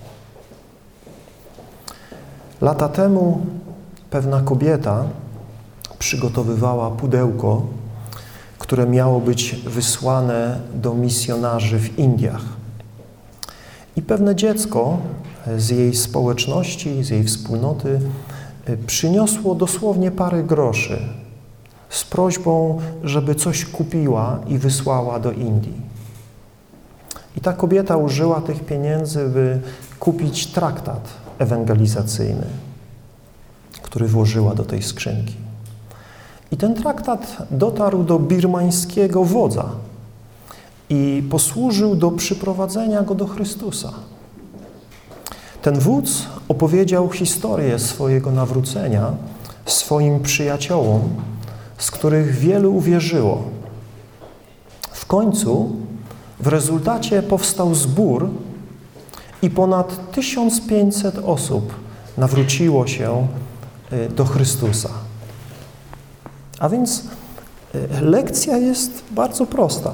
Lata temu pewna kobieta przygotowywała pudełko, które miało być wysłane do misjonarzy w Indiach. I pewne dziecko z jej społeczności, z jej wspólnoty przyniosło dosłownie parę groszy z prośbą, żeby coś kupiła i wysłała do Indii. I ta kobieta użyła tych pieniędzy, by kupić traktat ewangelizacyjny, który włożyła do tej skrzynki. I ten traktat dotarł do birmańskiego wodza i posłużył do przyprowadzenia go do Chrystusa. Ten wódz opowiedział historię swojego nawrócenia swoim przyjaciołom, z których wielu uwierzyło. W końcu, w rezultacie powstał zbór i ponad 1500 osób nawróciło się do Chrystusa. A więc lekcja jest bardzo prosta.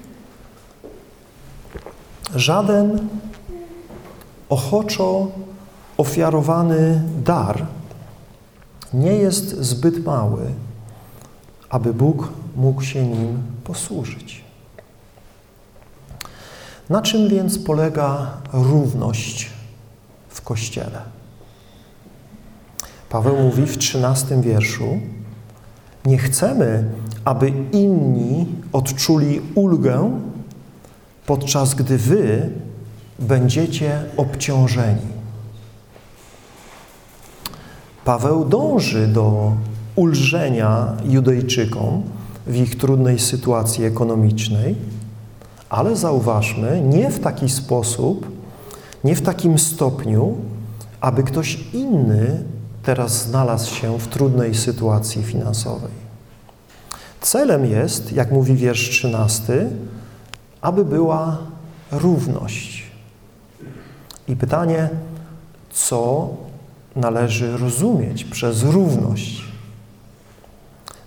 Żaden ochoczo ofiarowany dar nie jest zbyt mały, aby Bóg mógł się nim posłużyć. Na czym więc polega równość w Kościele? Paweł mówi w 13 wierszu: nie chcemy, aby inni odczuli ulgę, podczas gdy wy będziecie obciążeni. Paweł dąży do ulżenia Judejczykom w ich trudnej sytuacji ekonomicznej, ale zauważmy, nie w taki sposób, nie w takim stopniu, aby ktoś inny teraz znalazł się w trudnej sytuacji finansowej. Celem jest, jak mówi wiersz 13, aby była równość. I pytanie, co należy rozumieć przez równość?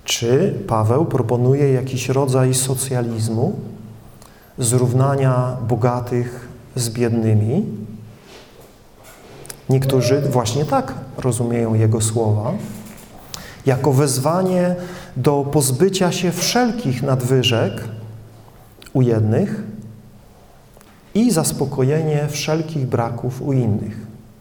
Czy Paweł proponuje jakiś rodzaj socjalizmu, zrównania bogatych z biednymi? Niektórzy właśnie tak rozumieją jego słowa, jako wezwanie do pozbycia się wszelkich nadwyżek u jednych i zaspokojenie wszelkich braków u innych.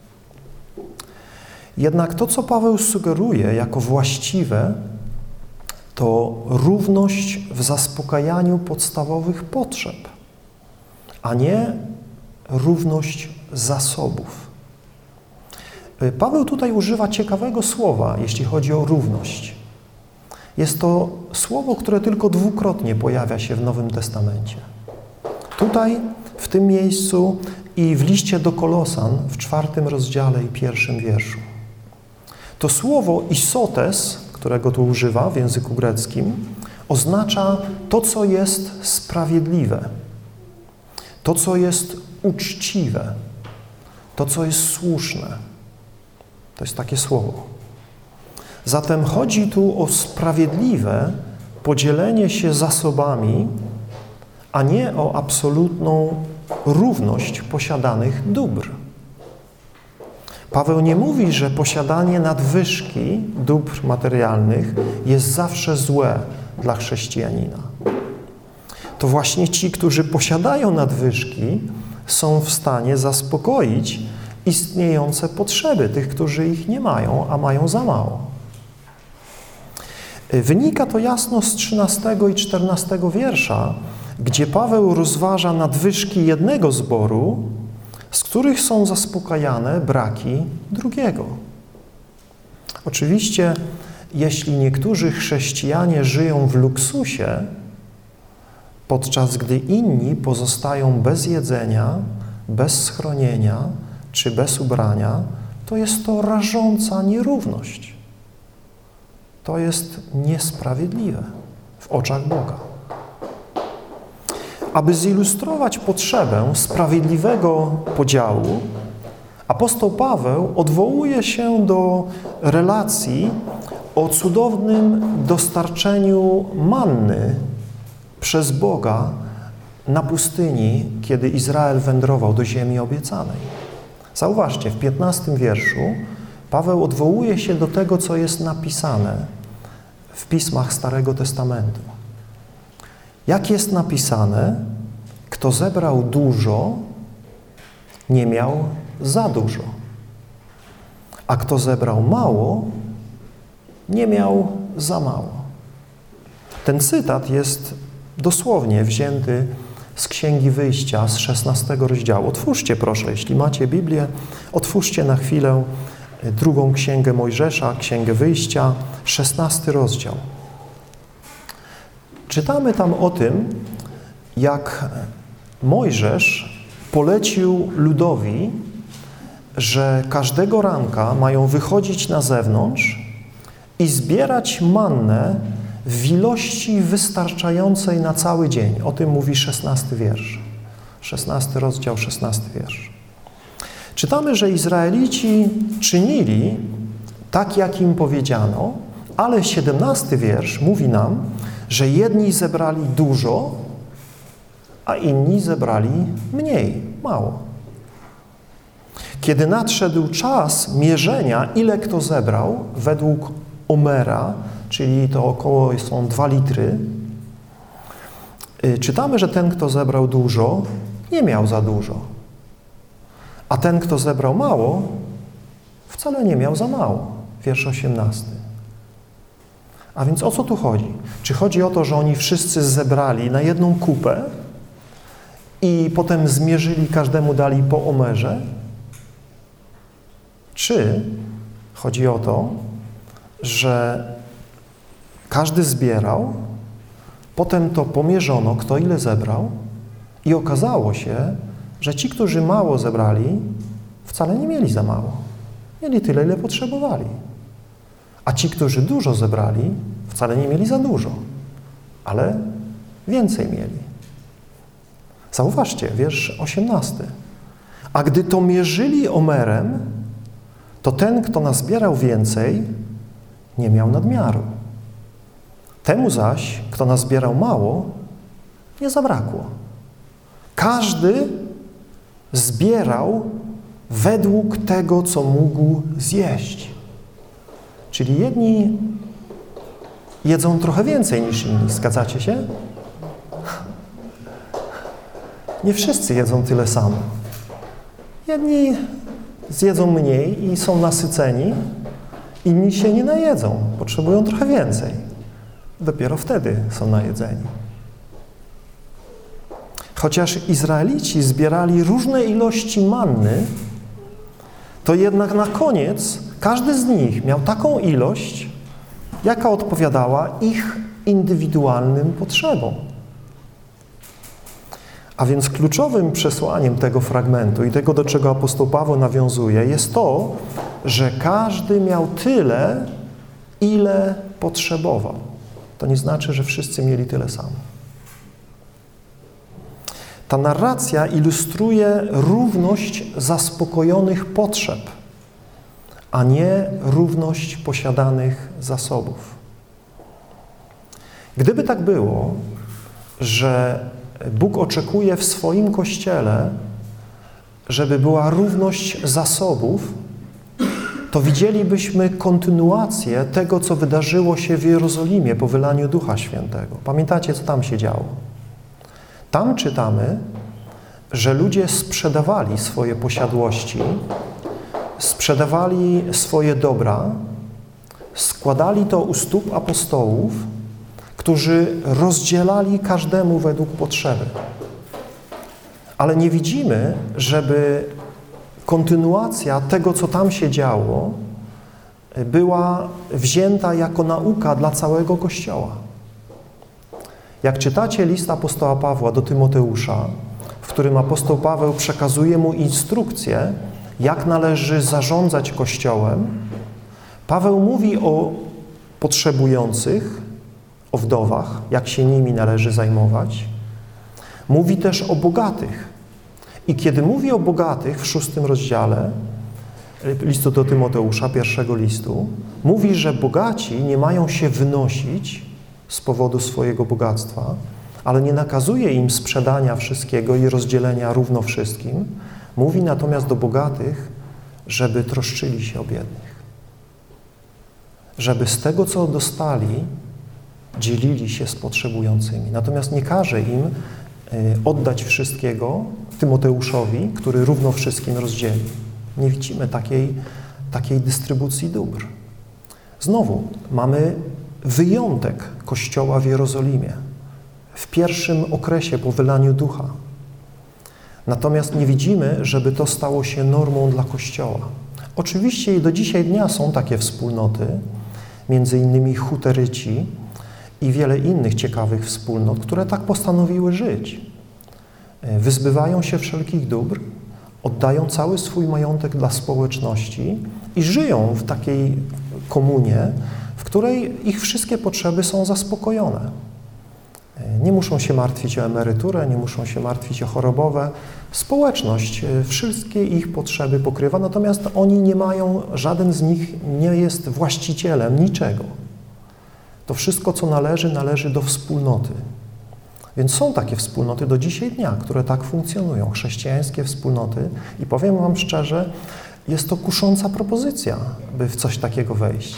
Jednak to, co Paweł sugeruje jako właściwe, to równość w zaspokajaniu podstawowych potrzeb, a nie równość zasobów. Paweł tutaj używa ciekawego słowa, jeśli chodzi o równość. Jest to słowo, które tylko dwukrotnie pojawia się w Nowym Testamencie. Tutaj, w tym miejscu i w liście do Kolosan w 4 rozdziale i 1 wierszu. To słowo isotes, którego tu używa w języku greckim, oznacza to, co jest sprawiedliwe, to, co jest uczciwe, to, co jest słuszne. To jest takie słowo. Zatem chodzi tu o sprawiedliwe podzielenie się zasobami, a nie o absolutną równość posiadanych dóbr. Paweł nie mówi, że posiadanie nadwyżki dóbr materialnych jest zawsze złe dla chrześcijanina. To właśnie ci, którzy posiadają nadwyżki, są w stanie zaspokoić istniejące potrzeby tych, którzy ich nie mają, a mają za mało. Wynika to jasno z 13 i 14 wiersza, gdzie Paweł rozważa nadwyżki jednego zboru, z których są zaspokajane braki drugiego. Oczywiście, jeśli niektórzy chrześcijanie żyją w luksusie, podczas gdy inni pozostają bez jedzenia, bez schronienia czy bez ubrania, to jest to rażąca nierówność. To jest niesprawiedliwe w oczach Boga. Aby zilustrować potrzebę sprawiedliwego podziału, apostoł Paweł odwołuje się do relacji o cudownym dostarczeniu manny przez Boga na pustyni, kiedy Izrael wędrował do ziemi obiecanej. Zauważcie, w 15 wierszu Paweł odwołuje się do tego, co jest napisane w pismach Starego Testamentu. Jak jest napisane, kto zebrał dużo, nie miał za dużo, a kto zebrał mało, nie miał za mało. Ten cytat jest dosłownie wzięty z Księgi Wyjścia, z 16 rozdziału. Otwórzcie proszę, jeśli macie Biblię, otwórzcie na chwilę drugą Księgę Mojżesza, Księgę Wyjścia, 16 rozdział. Czytamy tam o tym, jak Mojżesz polecił ludowi, że każdego ranka mają wychodzić na zewnątrz i zbierać mannę w ilości wystarczającej na cały dzień. O tym mówi 16 wiersz. 16 rozdział, 16 wiersz. Czytamy, że Izraelici czynili tak, jak im powiedziano, ale 17 wiersz mówi nam, że jedni zebrali dużo, a inni zebrali mniej, mało. Kiedy nadszedł czas mierzenia, ile kto zebrał, według omera, czyli to około są 2 litry, czytamy, że ten, kto zebrał dużo, nie miał za dużo. A ten, kto zebrał mało, wcale nie miał za mało. Wiersz 18. A więc o co tu chodzi? Czy chodzi o to, że oni wszyscy zebrali na jedną kupę i potem zmierzyli, każdemu dali po omerze? Czy chodzi o to, że każdy zbierał, potem to pomierzono, kto ile zebrał i okazało się, że ci, którzy mało zebrali, wcale nie mieli za mało. Mieli tyle, ile potrzebowali. A ci, którzy dużo zebrali, wcale nie mieli za dużo, ale więcej mieli. Zauważcie, wiersz 18. A gdy to mierzyli omerem, to ten, kto nazbierał więcej, nie miał nadmiaru. Temu zaś, kto nazbierał mało, nie zabrakło. Każdy zbierał według tego, co mógł zjeść. Czyli jedni jedzą trochę więcej niż inni. Zgadzacie się? Nie wszyscy jedzą tyle samo. Jedni zjedzą mniej i są nasyceni, inni się nie najedzą, potrzebują trochę więcej. Dopiero wtedy są najedzeni. Chociaż Izraelici zbierali różne ilości manny, to jednak na koniec każdy z nich miał taką ilość, jaka odpowiadała ich indywidualnym potrzebom. A więc kluczowym przesłaniem tego fragmentu i tego, do czego apostoł Paweł nawiązuje, jest to, że każdy miał tyle, ile potrzebował. To nie znaczy, że wszyscy mieli tyle samo. Ta narracja ilustruje równość zaspokojonych potrzeb, a nie równość posiadanych zasobów. Gdyby tak było, że Bóg oczekuje w swoim Kościele, żeby była równość zasobów, to widzielibyśmy kontynuację tego, co wydarzyło się w Jerozolimie po wylaniu Ducha Świętego. Pamiętacie, co tam się działo? Tam czytamy, że ludzie sprzedawali swoje posiadłości, sprzedawali swoje dobra, składali to u stóp apostołów, którzy rozdzielali każdemu według potrzeby. Ale nie widzimy, żeby kontynuacja tego, co tam się działo, była wzięta jako nauka dla całego Kościoła. Jak czytacie list apostoła Pawła do Tymoteusza, w którym apostoł Paweł przekazuje mu instrukcję, jak należy zarządzać Kościołem, Paweł mówi o potrzebujących, o wdowach, jak się nimi należy zajmować. Mówi też o bogatych. I kiedy mówi o bogatych w 6 rozdziale listu do Tymoteusza, pierwszego listu, mówi, że bogaci nie mają się wynosić z powodu swojego bogactwa, ale nie nakazuje im sprzedania wszystkiego i rozdzielenia równo wszystkim. Mówi natomiast do bogatych, żeby troszczyli się o biednych. Żeby z tego, co dostali, dzielili się z potrzebującymi. Natomiast nie każe im oddać wszystkiego Tymoteuszowi, który równo wszystkim rozdzieli. Nie widzimy takiej dystrybucji dóbr. Znowu mamy wyjątek Kościoła w Jerozolimie w pierwszym okresie po wylaniu Ducha. Natomiast nie widzimy, żeby to stało się normą dla Kościoła. Oczywiście i do dzisiaj dnia są takie wspólnoty, między innymi Huteryci i wiele innych ciekawych wspólnot, które tak postanowiły żyć. Wyzbywają się wszelkich dóbr, oddają cały swój majątek dla społeczności i żyją w takiej komunie, w której ich wszystkie potrzeby są zaspokojone. Nie muszą się martwić o emeryturę, nie muszą się martwić o chorobowe. Społeczność wszystkie ich potrzeby pokrywa, natomiast oni nie mają, żaden z nich nie jest właścicielem niczego. To wszystko, co należy do wspólnoty. Więc są takie wspólnoty do dzisiaj dnia, które tak funkcjonują, chrześcijańskie wspólnoty i powiem wam szczerze, jest to kusząca propozycja, by w coś takiego wejść.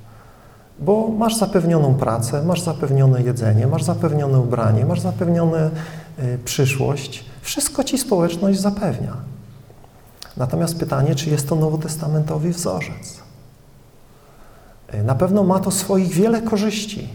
Bo masz zapewnioną pracę, masz zapewnione jedzenie, masz zapewnione ubranie, masz zapewnione przyszłość. Wszystko ci społeczność zapewnia. Natomiast pytanie, czy jest to nowotestamentowy wzorzec? Na pewno ma to swoich wiele korzyści.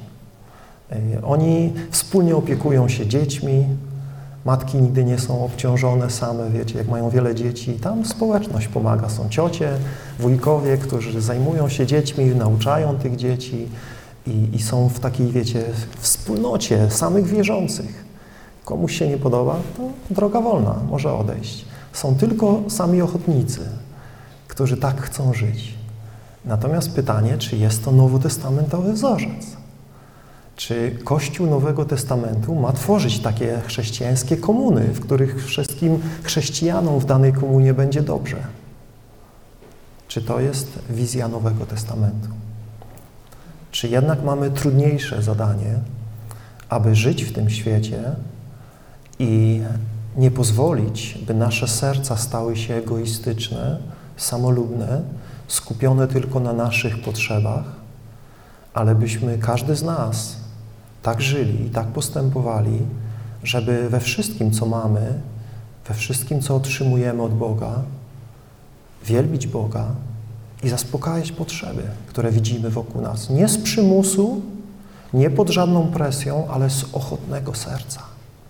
Oni wspólnie opiekują się dziećmi, matki nigdy nie są obciążone same, wiecie, jak mają wiele dzieci, tam społeczność pomaga. Są ciocie, wujkowie, którzy zajmują się dziećmi, nauczają tych dzieci i są w takiej, wiecie, wspólnocie samych wierzących. Komuś się nie podoba, to droga wolna, może odejść. Są tylko sami ochotnicy, którzy tak chcą żyć. Natomiast pytanie, czy jest to nowotestamentowy wzorzec? Czy Kościół Nowego Testamentu ma tworzyć takie chrześcijańskie komuny, w których wszystkim chrześcijanom w danej komunie będzie dobrze? Czy to jest wizja Nowego Testamentu? czy jednak mamy trudniejsze zadanie, aby żyć w tym świecie i nie pozwolić, by nasze serca stały się egoistyczne, samolubne, skupione tylko na naszych potrzebach, ale byśmy, każdy z nas, tak żyli i tak postępowali, żeby we wszystkim, co mamy, we wszystkim, co otrzymujemy od Boga, wielbić Boga i zaspokajać potrzeby, które widzimy wokół nas. Nie z przymusu, nie pod żadną presją, ale z ochotnego serca.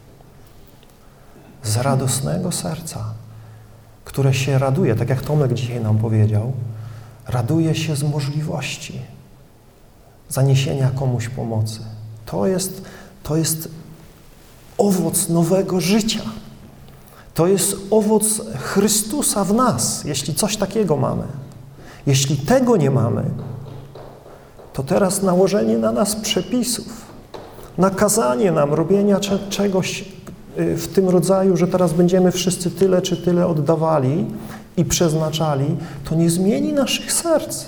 Z radosnego serca, które się raduje, tak jak Tomek dzisiaj nam powiedział, raduje się z możliwości zaniesienia komuś pomocy. To jest owoc nowego życia. To jest owoc Chrystusa w nas, jeśli coś takiego mamy. Jeśli tego nie mamy, to teraz nałożenie na nas przepisów, nakazanie nam robienia czegoś w tym rodzaju, że teraz będziemy wszyscy tyle czy tyle oddawali i przeznaczali, to nie zmieni naszych serc.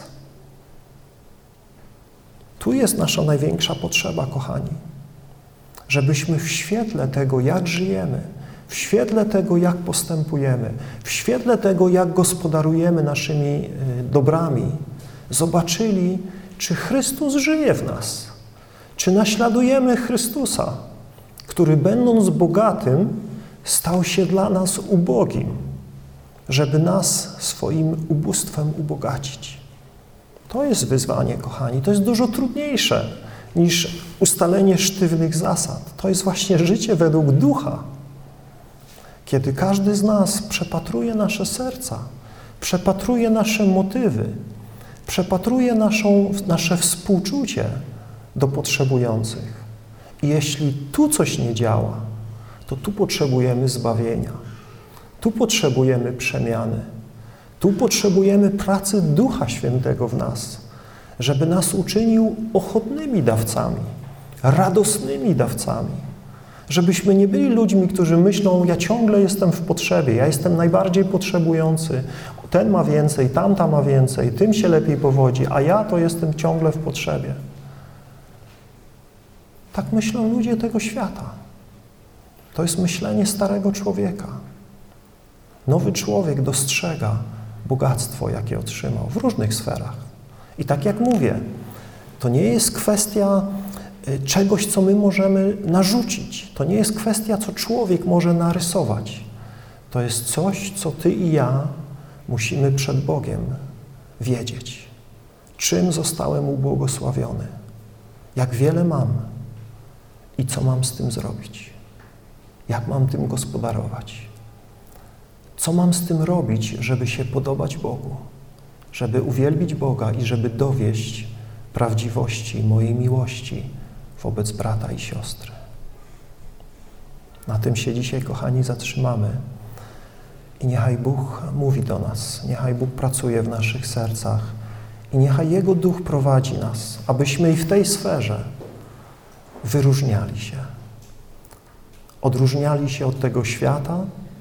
Tu jest nasza największa potrzeba, kochani. Żebyśmy w świetle tego, jak żyjemy, w świetle tego, jak postępujemy, w świetle tego, jak gospodarujemy naszymi dobrami, zobaczyli, czy Chrystus żyje w nas, czy naśladujemy Chrystusa, który będąc bogatym, stał się dla nas ubogim, żeby nas swoim ubóstwem ubogacić. To jest wyzwanie, kochani. To jest dużo trudniejsze niż ustalenie sztywnych zasad. To jest właśnie życie według ducha. Kiedy każdy z nas przepatruje nasze serca, przepatruje nasze motywy, przepatruje nasze współczucie do potrzebujących. I jeśli tu coś nie działa, to tu potrzebujemy zbawienia. Tu potrzebujemy przemiany. Tu potrzebujemy pracy Ducha Świętego w nas, żeby nas uczynił ochotnymi dawcami, radosnymi dawcami. Żebyśmy nie byli ludźmi, którzy myślą, ja ciągle jestem w potrzebie, ja jestem najbardziej potrzebujący, ten ma więcej, tamta ma więcej, tym się lepiej powodzi, a ja to jestem ciągle w potrzebie. Tak myślą ludzie tego świata. To jest myślenie starego człowieka. Nowy człowiek dostrzega bogactwo, jakie otrzymał w różnych sferach. I tak jak mówię, to nie jest kwestia czegoś, co my możemy narzucić. To nie jest kwestia, co człowiek może narysować. To jest coś, co ty i ja musimy przed Bogiem wiedzieć. Czym zostałem ubłogosławiony? Jak wiele mam? I co mam z tym zrobić? Jak mam tym gospodarować? Co mam z tym robić, żeby się podobać Bogu? Żeby uwielbić Boga i żeby dowieść prawdziwości mojej miłości wobec brata i siostry. Na tym się dzisiaj, kochani, zatrzymamy. I niechaj Bóg mówi do nas, niechaj Bóg pracuje w naszych sercach i niechaj Jego Duch prowadzi nas, abyśmy i w tej sferze wyróżniali się. Odróżniali się od tego świata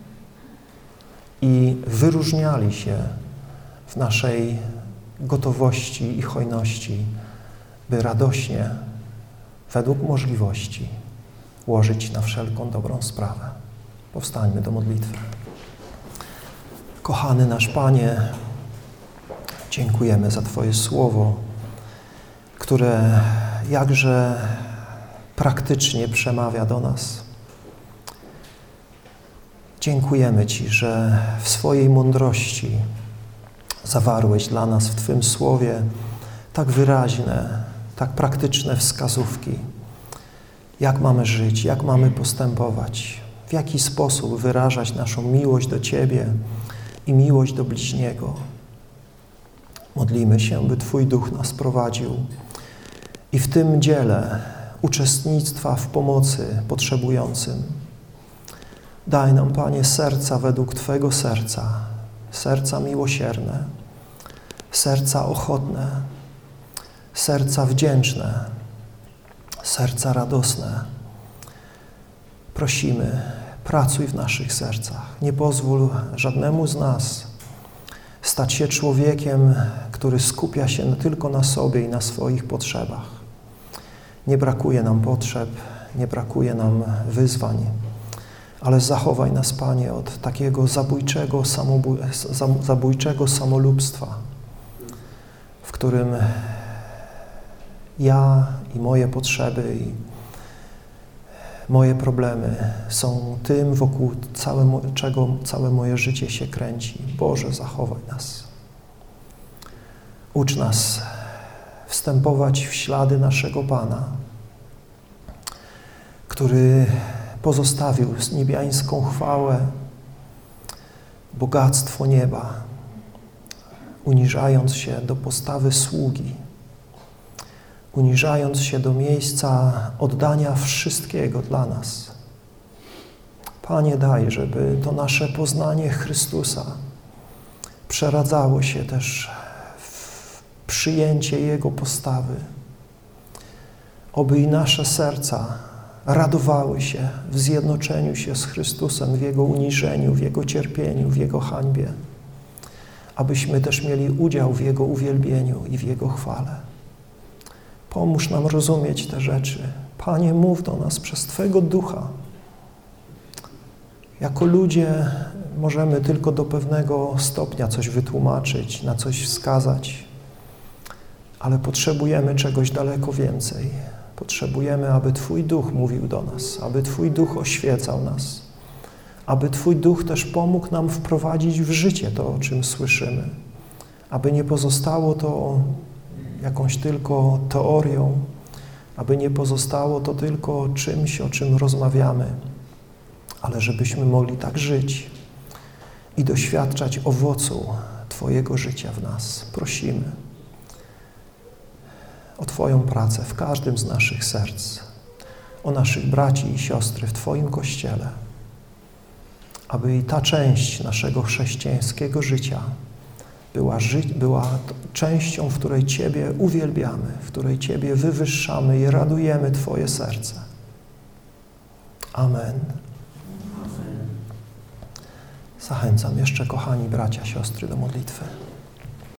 i wyróżniali się w naszej gotowości i hojności, by radośnie, według możliwości, łożyć na wszelką dobrą sprawę. Powstańmy do modlitwy. Kochany nasz Panie, dziękujemy za Twoje słowo, które jakże praktycznie przemawia do nas. Dziękujemy Ci, że w swojej mądrości zawarłeś dla nas w Twym słowie tak wyraźne, tak praktyczne wskazówki, jak mamy żyć, jak mamy postępować, w jaki sposób wyrażać naszą miłość do Ciebie i miłość do bliźniego. Modlimy się, by Twój Duch nas prowadził i w tym dziele uczestnictwa w pomocy potrzebującym. Daj nam, Panie, serca według Twego serca, serca miłosierne, serca ochotne, serca wdzięczne, serca radosne. Prosimy, pracuj w naszych sercach. Nie pozwól żadnemu z nas stać się człowiekiem, który skupia się tylko na sobie i na swoich potrzebach. Nie brakuje nam potrzeb, nie brakuje nam wyzwań, ale zachowaj nas, Panie, od takiego zabójczego samolubstwa, w którym ja i moje potrzeby i moje problemy są tym, wokół czego całe moje życie się kręci. Boże, zachowaj nas. Ucz nas wstępować w ślady naszego Pana, który pozostawił niebiańską chwałę, bogactwo nieba, uniżając się do postawy sługi, uniżając się do miejsca oddania wszystkiego dla nas. Panie, daj, żeby to nasze poznanie Chrystusa przeradzało się też w przyjęcie Jego postawy. Oby i nasze serca radowały się w zjednoczeniu się z Chrystusem, w Jego uniżeniu, w Jego cierpieniu, w Jego hańbie. Abyśmy też mieli udział w Jego uwielbieniu i w Jego chwale. Pomóż nam rozumieć te rzeczy. Panie, mów do nas przez Twego Ducha. Jako ludzie możemy tylko do pewnego stopnia coś wytłumaczyć, na coś wskazać, ale potrzebujemy czegoś daleko więcej. Potrzebujemy, aby Twój Duch mówił do nas, aby Twój Duch oświecał nas, aby Twój Duch też pomógł nam wprowadzić w życie to, o czym słyszymy, aby nie pozostało to jakąś tylko teorią, aby nie pozostało to tylko czymś, o czym rozmawiamy, ale żebyśmy mogli tak żyć i doświadczać owocu Twojego życia w nas. Prosimy o Twoją pracę w każdym z naszych serc, o naszych braci i siostry w Twoim Kościele, aby i ta część naszego chrześcijańskiego życia była częścią, w której Ciebie uwielbiamy, w której Ciebie wywyższamy i radujemy Twoje serce. Amen. Zachęcam jeszcze, kochani bracia, siostry, do modlitwy.